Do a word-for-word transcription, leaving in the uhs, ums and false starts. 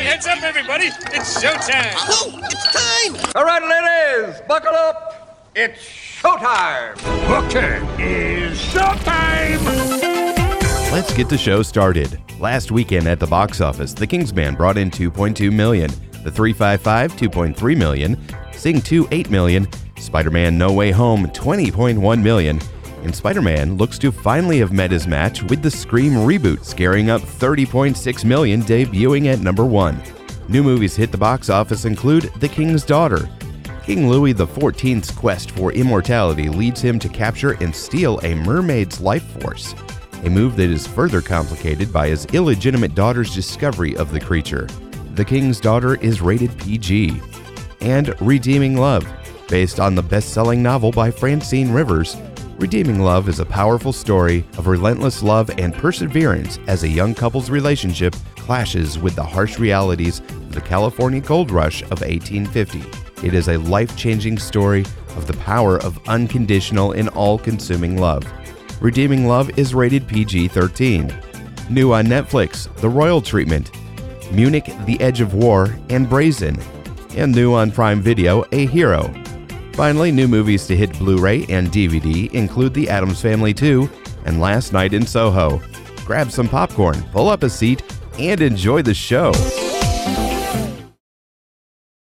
heads up, everybody. It's showtime. Oh, it's time. All right, ladies, buckle up. It's showtime. Okay, it's showtime. Let's get the show started. Last weekend at the box office, The Kingsman brought in two point two million dollars, The three five five, two point three million dollars, Sing two, eight million dollars, Spider-Man No Way Home, twenty point one million dollars, and Spider-Man looks to finally have met his match with the Scream reboot, scaring up thirty point six million dollars, debuting at number one. New movies hit the box office include The King's Daughter. King Louis the fourteenth's quest for immortality leads him to capture and steal a mermaid's life force, a move that is further complicated by his illegitimate daughter's discovery of the creature. The King's Daughter is rated P G. And Redeeming Love. Based on the best-selling novel by Francine Rivers, Redeeming Love is a powerful story of relentless love and perseverance as a young couple's relationship clashes with the harsh realities of the California gold rush of eighteen fifty. It is a life-changing story of the power of unconditional and all-consuming love. Redeeming Love is rated P G thirteen. New on Netflix, The Royal Treatment, Munich, The Edge of War, and Brazen. And new on Prime Video, A Hero. Finally, new movies to hit Blu-ray and D V D include The Addams Family two and Last Night in Soho. Grab some popcorn, pull up a seat, and enjoy the show.